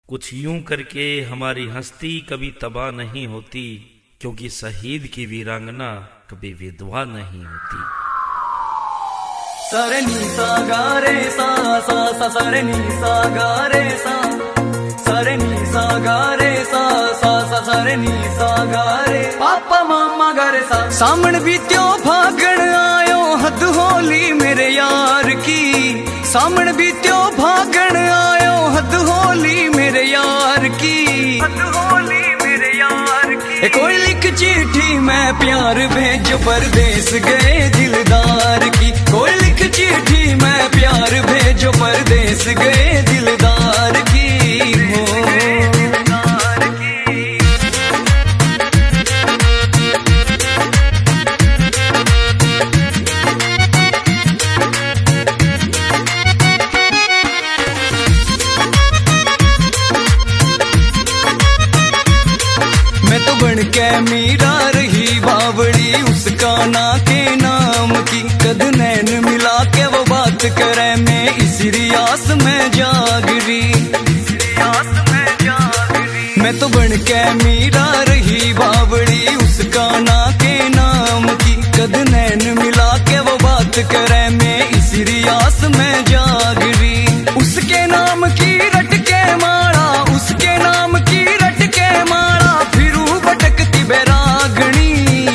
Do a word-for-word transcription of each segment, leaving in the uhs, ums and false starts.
कुछ यूं करके हमारी हस्ती कभी तबाह नहीं होती, क्योंकि शहीद की वीरांगना कभी विधवा नहीं होती। सरे नी सा गा रे सा सा सा सरे नी सा गा रे सा सरे नी सा गा रे सा सा सा सरे नी सा गा रे पापा मामा गा रे सा। सामण बीत्यो फागण आयो हद होली मेरे यार की, सामण बीत्यो फागण आयो हद होली मेरे यार की, हद होली मेरे यार की। कोई लिख चिट्ठी मैं प्यार भेजो परदेस गए दिलदार की, कोई लिख चिट्ठी मैं प्यार भेजो परदेस गए दिलदार की हो। मैं तो बन के मीरा रही बावड़ी उसका ना के नाम की, कद नैन मिला के वो बात करे मैं इस रियास में जागरी, मैं तो बन के मीरा रही बावड़ी उसका ना के नाम की, कद नैन मिला के वो बात करे मैं इस रियास में जागरी। उसके नाम की रट के मारा, उसके नाम की रट के मारा, फिरू भटकती बैरागणी,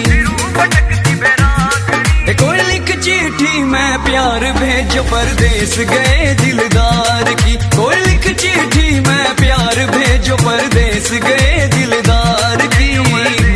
कोई लिख चिट्ठी मैं प्यार भेजो परदेस गए दिलदार की, कोई लिख चिट्ठी मैं प्यार भेजो परदेस गए दिलदार की हो।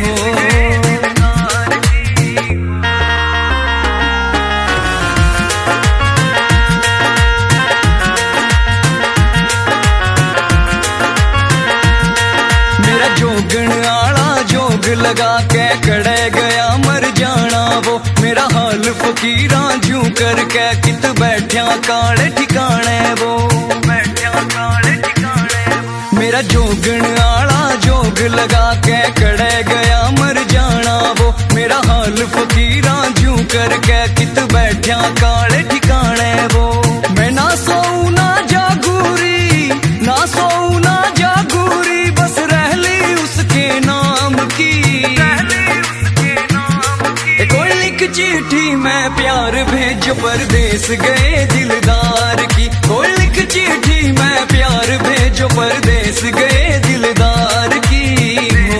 मेरा जोगण आला जोग लगा के कड़े गया मर जाना वो, मेरा हाल फकीरा जू करके कित बैठ्या काले ठिकाने वो, बैठ्या काले ठिकाने वो। मेरा जोगण आला जोग लगा के कड़े गया मर जाना वो, मेरा हाल फकीरा जू करके कित बैठ्या काले ठिकाने वो। मैं ना सोऊं ना जागूरी, ना सोऊं ना जागूरी, बस रह ली उसके नाम की, कोई लिख चिट्ठी मैं प्यार भेजो परदेस गए दिलदार की, कोई लिख चिट्ठी मैं प्यार भेजो परदेस गए दिलदार की हो।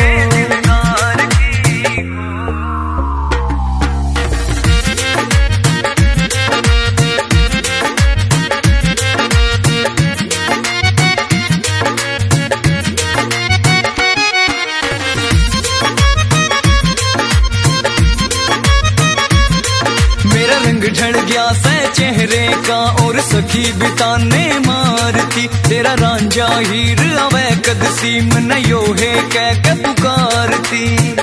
मेरा रंग ढल गया से चेहरे का और सखी बिताने मारती, तेरा रांझा हीर अवे कद सीम न योहे कह के पुकारती,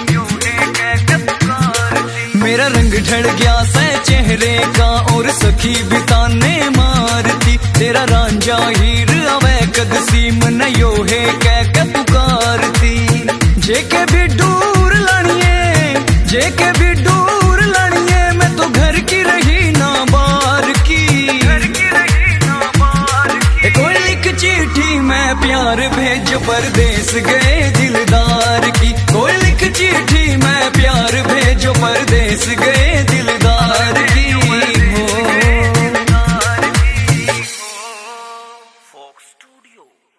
मेरा रंग ढल गया से चेहरे का और सखी बिताने मारती, तेरा रांझा हीर अवे कद सीम न योहे कह के पुकारती। जेके भी दूर लानिए, जेके भी दूर लानिए, मैं तो घर की रही ना बार की, घर की रही ना बार की। कोई लिख चिट्ठी मैं प्यार भेजो परदेस गए दिलदार की, कोई लिख चिट्ठी मैं प्यार भेजो परदेस गए दिलदार की हो। Folk studio.